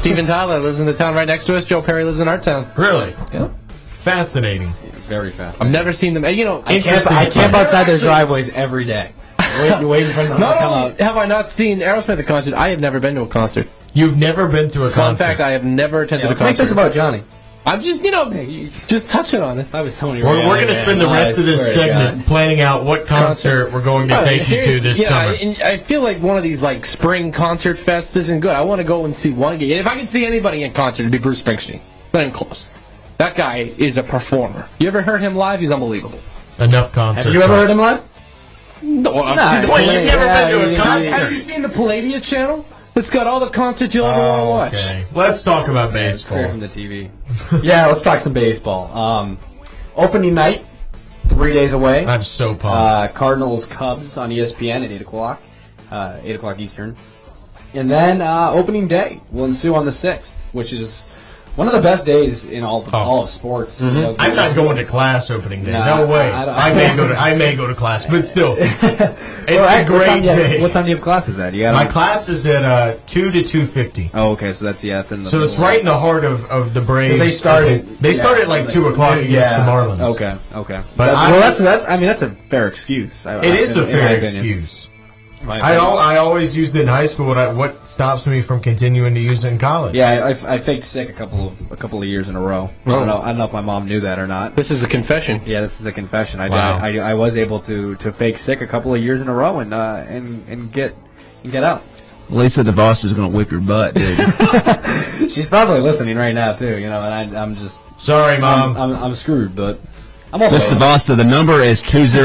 Steven Tyler lives in the town right next to us. Joe Perry lives in our town. Really? Yeah. Fascinating. Very fascinating. I've never seen them. You know, I camp outside their driveways every day. Waiting for them to not come only out. have I not seen Aerosmith at concert, I have never been to a concert. You've never been to a concert? Fun fact, I have never attended a Let's concert. make this about Johnny. I'm just, just touching on it. If I was Tony We're Rand, going to spend the rest of this segment planning out what concert we're going to take you to this summer. And I feel like one of these spring concert fests isn't good. I want to go and see one. If I can see anybody in concert, it'd be Bruce Springsteen. Not even close. That guy is a performer. You ever heard him live? He's unbelievable. Enough concert. Have you ever heard him live? No, I've seen the Wait, you've never been to a concert? Have you seen the Palladia channel? It's got all the concerts you'll ever want to watch. Okay. Let's talk about It's clear from baseball. the TV. Yeah, let's talk some baseball. Opening night, 3 days away. I'm so pumped. Cardinals Cubs on ESPN at 8 o'clock, 8 o'clock Eastern. And then opening day will ensue on the 6th, which is one of the best days in all of sports. Mm-hmm. I'm not going to class opening day. Nah, No way. I I may go to class, but still, it's a great day. What time do you have classes at? My class is at 2 to 2:50. Oh, okay. So it's in the. So it's right in the heart of the Braves. They started. They started at like 2 o'clock against the Marlins. Okay. But that's a fair excuse. It is a fair excuse. I always used it in high school. What stops me from continuing to use it in college? Yeah, I faked sick a couple of years in a row. Oh. I don't know if my mom knew that or not. This is a confession. Yeah, this is a confession. Wow. I was able to fake sick a couple of years in a row and get out. Lisa DeVos is going to whip your butt, dude. She's probably listening right now too. And I'm just Sorry, Mom. I'm screwed, but I'm okay. Miss DeVos, the number is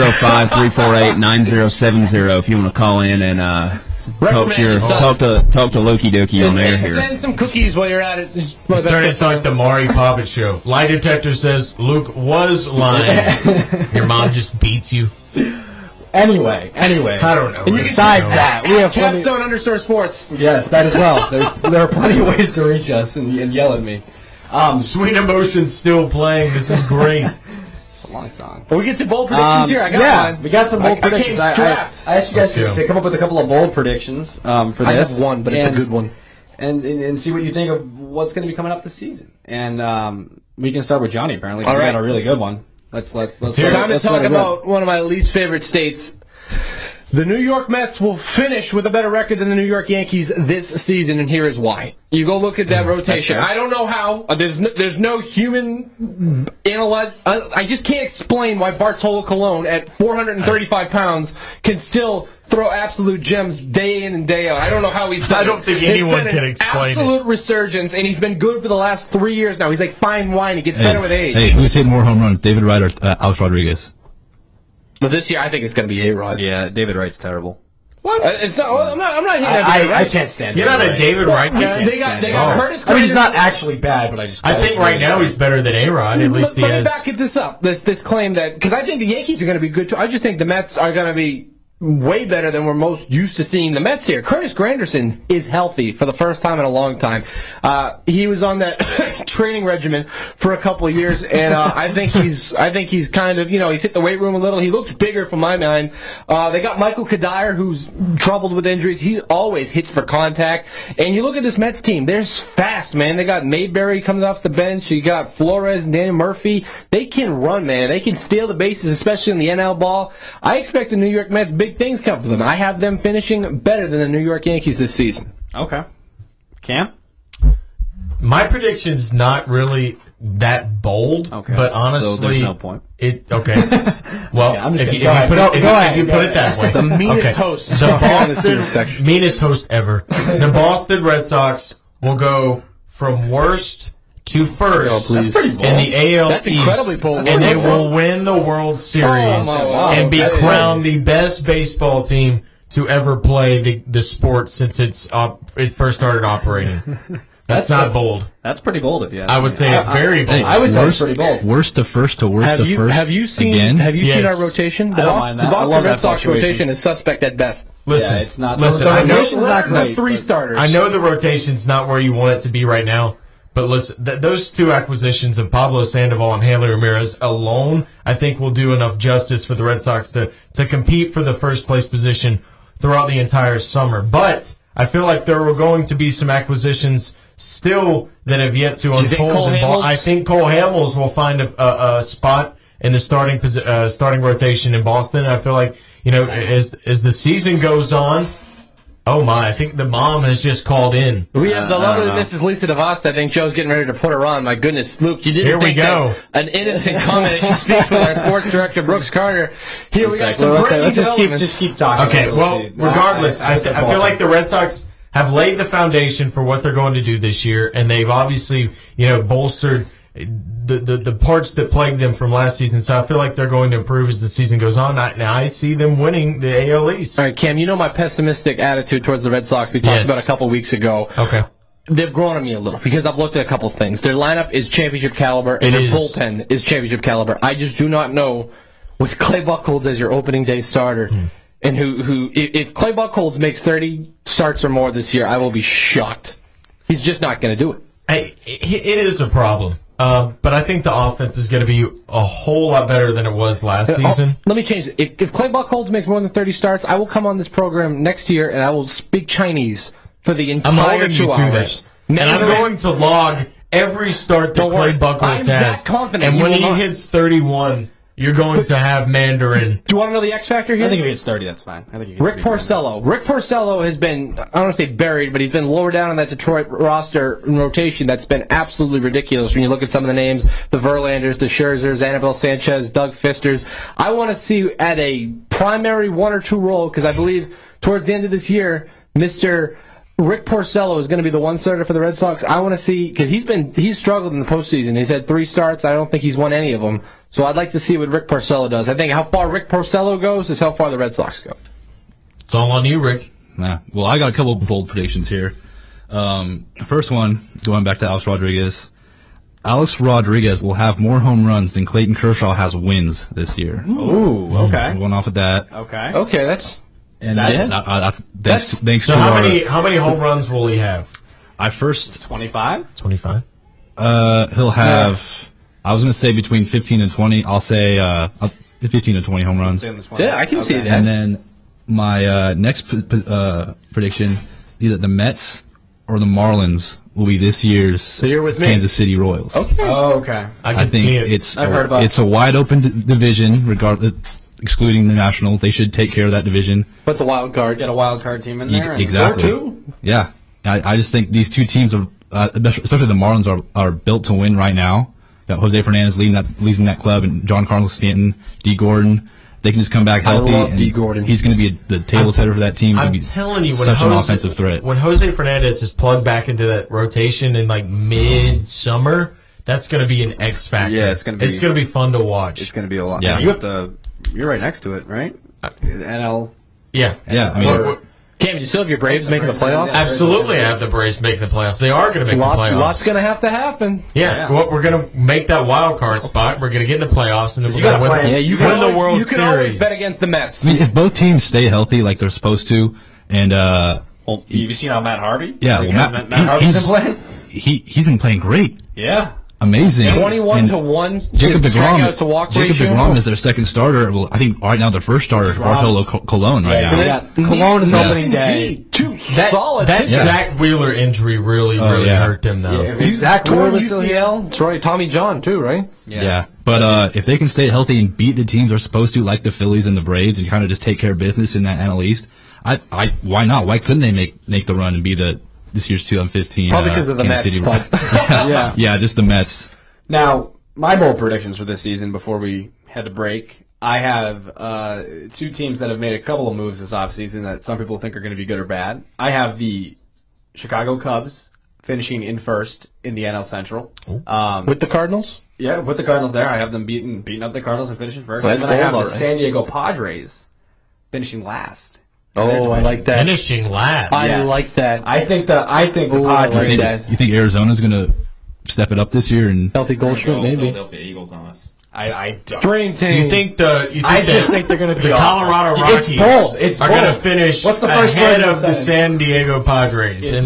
205-348-9070 if you want to call in and talk to Loki Dokie on air here. Send some cookies while you're at it. It's turning into like the Maury Povich show. Lie detector says Luke was lying. Your mom just beats you. Anyway. I don't know. Besides that, we have plenty. Capstone _sports. Yes, that as well. There are plenty of ways to reach us and yell at me. Sweet Emotion's still playing. This is great. It's a long song. Well, we get to bold predictions here. I got one. We got some bold predictions. I strapped. I asked you guys to come up with a couple of bold predictions for this. I have one, but it's a good one. And see what you think of what's going to be coming up this season. And we can start with Johnny. Apparently, All we right. got a really good one. Let's Time to talk about one of my least favorite states. The New York Mets will finish with a better record than the New York Yankees this season, and here is why. You go look at that rotation. I don't know how. There's no human analyze. I just can't explain why Bartolo Colon at 435 pounds can still throw absolute gems day in and day out. I don't know how he's done. I don't think anyone can explain absolute resurgence, and he's been good for the last 3 years now. He's like fine wine. He gets better with age. Hey, who's hitting more home runs, David Wright or Alex Rodriguez? But this year, I think it's going to be A-Rod. Yeah, David Wright's terrible. What? It's not. I'm not hitting that David Wright. I can't stand. You're not a David Wright guy? They got Curtis. I mean, he's not actually bad, but I think right now he's better than A-Rod. At least he Let has. me back this up. This claim that because I think the Yankees are going to be good too. I just think the Mets are going to be way better than we're most used to seeing the Mets here. Curtis Granderson is healthy for the first time in a long time. He was on that training regimen for a couple of years, and I think he's kind of, he's hit the weight room a little. He looks bigger from my mind. They got Michael Kadire, who's troubled with injuries. He always hits for contact. And you look at this Mets team, they're fast, man. They got Mayberry comes off the bench. You got Flores and Danny Murphy. They can run, man. They can steal the bases, especially in the NL ball. I expect the New York Mets big things come for them. I have them finishing better than the New York Yankees this season. Okay. Cam? My prediction's not really that bold, but honestly, so there's no point. Okay. Well, I'm just if you kidding. put it that way, The meanest host. the meanest host ever. The Boston Red Sox will go from worst to first That's pretty bold. in the AL That's East, incredibly bold. and they will win the World Series and be crowned the best baseball team to ever play the sport since it first started operating. That's not bold. That's pretty bold of you. I would say it's very bold. I would say it's pretty bold. Worst to first to worst to first. Have you seen? Again? Have you seen Yes. our rotation? I don't mind that. The I Boston love Red that Sox fluctuation. rotation is suspect at best. Listen, Yeah, it's not. Listen, the I know rotation's not The great. three but- starters. I know the rotation's not where you want it to be right now, but listen, those two acquisitions of Pablo Sandoval and Hanley Ramirez alone, I think will do enough justice for the Red Sox to compete for the first place position throughout the entire summer. But I feel like there were going to be some acquisitions still that have yet to you think unfold. Cole Hamels? I think Cole Hamels will find a spot in the starting rotation in Boston. I feel like, as the season goes on. Oh my! I think the mom has just called in. We have the lovely Mrs. Lisa DeVos. I think Joe's getting ready to put her on. My goodness, Luke, you didn't Here we think go. That an innocent comment as she speaks with our sports director Brooks Carter. Here we got some Let's developments. just keep talking. Okay. Well, regardless, I feel like the Red Sox have laid the foundation for what they're going to do this year, and they've obviously bolstered the parts that plagued them from last season. So I feel like they're going to improve as the season goes on. Now I see them winning the AL East. All right, Cam, you know my pessimistic attitude towards the Red Sox we talked about a couple weeks ago. Okay. They've grown on me a little because I've looked at a couple things. Their lineup is championship caliber, and their bullpen is championship caliber. I just do not know, with Clay Buchholz as your opening day starter, and if Clay Buchholz makes 30 starts or more this year, I will be shocked. He's just not going to do it. It is a problem. But I think the offense is going to be a whole lot better than it was last season. Let me change it. If Clay Buchholz makes more than 30 starts, I will come on this program next year and I will speak Chinese for the entire 2 hours. And I'm going to log every start that Clay Buchholz has. Confident. And when he hits 31, you're going to have Mandarin. Do you want to know the X factor here? I think if he gets 30, that's fine. I think Rick Porcello. Rick Porcello has been, I don't want to say buried, but he's been lower down on that Detroit roster and rotation that's been absolutely ridiculous when you look at some of the names, the Verlanders, the Scherzers, Anibal Sanchez, Doug Fisters. I want to see at a primary 1 or 2 role, because I believe towards the end of this year, Mr. Rick Porcello is going to be the 1 starter for the Red Sox. I want to see, because he's struggled in the postseason. He's had 3 starts. I don't think he's won any of them. So I'd like to see what Rick Porcello does. I think how far Rick Porcello goes is how far the Red Sox go. It's all on you, Rick. Well, I got a couple of bold predictions here. First one, going back to Alex Rodriguez. Alex Rodriguez will have more home runs than Clayton Kershaw has wins this year. Ooh, okay. Going off of that. Okay. Okay, that's thanks So to how many home runs will he have? 25? 25. He'll have. I was going to say between 15 and 20. I'll say 15 to 20 home runs. Yeah, I can see that. And then my next prediction, either the Mets or the Marlins will be this year's Kansas City Royals. Okay. Oh, okay. I think see it. It's a wide open division, regardless, excluding the National. They should take care of that division. Put the wild card. Get a wild card team in there. Exactly. Or 2. Yeah. I just think these two teams are, especially the Marlins, are built to win right now. Got Jose Fernandez leading that club, and John Carlos Stanton, D. Gordon. They can just come back healthy. I love D. Gordon. He's going to be the table setter for that team. I'm telling you, such an offensive threat. When Jose Fernandez is plugged back into that rotation in like mid-summer, that's going to be an X factor. Yeah, it's going to be fun to watch. It's going to be a lot. Yeah. You're right next to it, right? NL. Yeah. Yeah. I mean, Cam, do you still have your Braves making the playoffs? Absolutely, I have the Braves making the playoffs. They are going to make the playoffs. Lots going to have to happen. Yeah, well, we're going to make that wild card spot. We're going to get in the playoffs, and then we're going to win. Yeah, you win the World You can Series. always bet against the Mets. I mean, if both teams stay healthy like they're supposed to, and Well, have you seen how Matt Harvey? yeah, well, Matt Harvey's been playing. he's been playing great, Yeah. amazing. 21-1. Jacob strikeout to walk DeGrom ratio. is their second starter. Well, I think right now their first starter is Bartolo Colon right now. Yeah. Cologne is opening day. Solid. That Zach Wheeler injury really hurt them, though. Zach Torn Wheeler still here. UCL. It's right. Tommy John too, right? Yeah. But if they can stay healthy and beat the teams they're supposed to, like the Phillies and the Braves, and kind of just take care of business in that NL East, why not? Why couldn't they make the run and be this year's 2015? Probably because of the Kansas Mets. City. Yeah, just the Mets. Now, my bold predictions for this season before we head to break. I have 2 teams that have made a couple of moves this offseason that some people think are going to be good or bad. I have the Chicago Cubs finishing in first in the NL Central. With the Cardinals? Yeah, with the Cardinals there. I have them beating up the Cardinals and finishing first. Well, and then I have the all right. San Diego Padres finishing last. Oh, I like that. Finishing last. I like that. I think the Padres. You think Arizona's going to step it up this year? And Healthy Goldschmidt, maybe. Philadelphia Eagles on us. I don't. Dream team. You think I just think they're going to be the Colorado awful. Rockies It's are bold. going to finish What's the first ahead word of the San Diego Padres in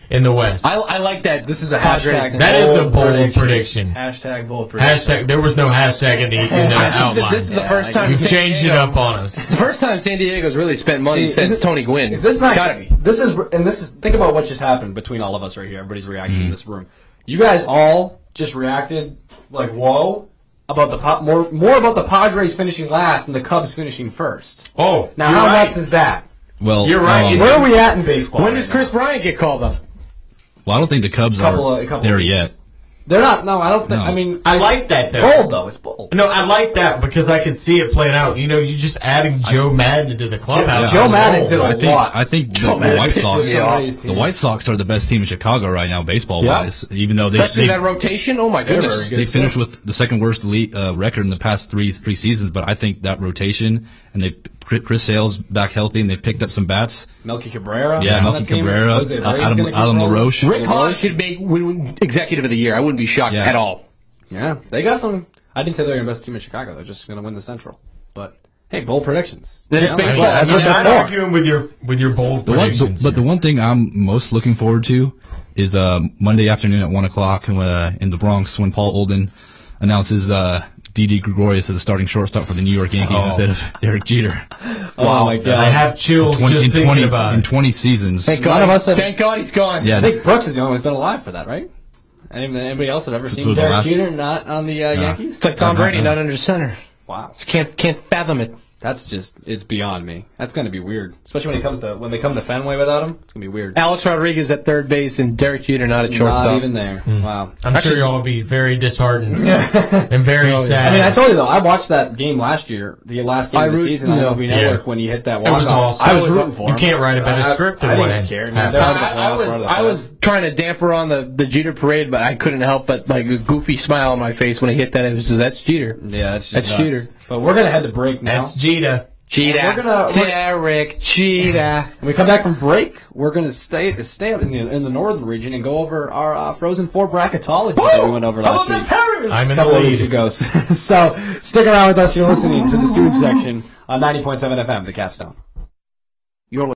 in the West. I like that. This is a Padre hashtag. thing. That is a bold prediction. Hashtag bold prediction. Hashtag. There was no hashtag in the I think that outline. this is the first time You've San changed it Diego- up on us. The first time San Diego's really spent money since Tony Gwynn. Is this not? It's gotta be. This is. Think about what just happened between all of us right here. Everybody's reaction in this room. You guys all just reacted like, "Whoa!" about the more about the Padres finishing last and the Cubs finishing first. Oh, Now, you're how right. nuts is that? Well, You're right. Where are we at in baseball? When right does Chris Bryant get called up? well, I don't think the Cubs Couple are of there weeks. yet. They're not. No, I don't think. No. I mean, I like that though. bold though. It's bold. No, I like that because I can see it playing out. You know, you're just adding Joe Madden into the clubhouse. Joe Madden did a Oh, lot. I think the Madden White pisses Sox. me off. The White Sox are the best team in Chicago right now, baseball wise. Even though Especially they that rotation. Oh my goodness. very good. they finished with the second worst record in the past three seasons, but I think that rotation and Chris Sale's back healthy and they picked up some bats. Melky Cabrera. Yeah, on Melky that team. Cabrera, Jose Reyes gonna keep Adam rolling. LaRoche. Rick Hahn should win Executive of the Year. I wouldn't be shocked Yeah. at all. Yeah, they got some. I didn't say they're the best team in Chicago. They're just going to win the Central. But hey, bold predictions. Then it's Yeah, baseball. that's what I'm they're not for. arguing with your bold predictions. But the one thing I'm most looking forward to is Monday afternoon at 1:00 in the Bronx when Paul Olden announces Didi Gregorius as a starting shortstop for the New York Yankees instead of Derek Jeter. Oh my God! I have chills just thinking about in it. 20 seasons. Thank None of us have- Thank God he's gone. Yeah, I think Brooks is the only one who's been alive for that, right? Anybody else have ever seen the Derek last- Jeter not on the Yankees? It's like Tom Brady not under center. Wow, Just can't fathom it. that's it's beyond me. That's going to be weird, especially when they come to Fenway without him. It's going to be weird. Alex Rodriguez at third base and Derek Jeter not at shortstop. Not even there. Wow. I'm sure y'all will be very disheartened and very sad. I mean, I told you though, I watched that game last year, the last game of the season on MLB Network when you hit that walk. was awesome. I was rooting for him. You can't write a better script than I what didn't care. happened. I was trying to damper on the Jeter parade, but I couldn't help but like a goofy smile on my face when I hit that. It was just, that's Jeter. Yeah, that's That's nuts. Jeter. But we're gonna head to break now. That's Jeter. Jeter. Derek Jeter. When we come back from break, we're gonna stay up in the northern region and go over our Frozen Four bracketology that we went over last week. I'm A in the couple of weeks lead. ago. So stick around with us. You're listening to the Stooge section on 90.7 FM, The Capstone.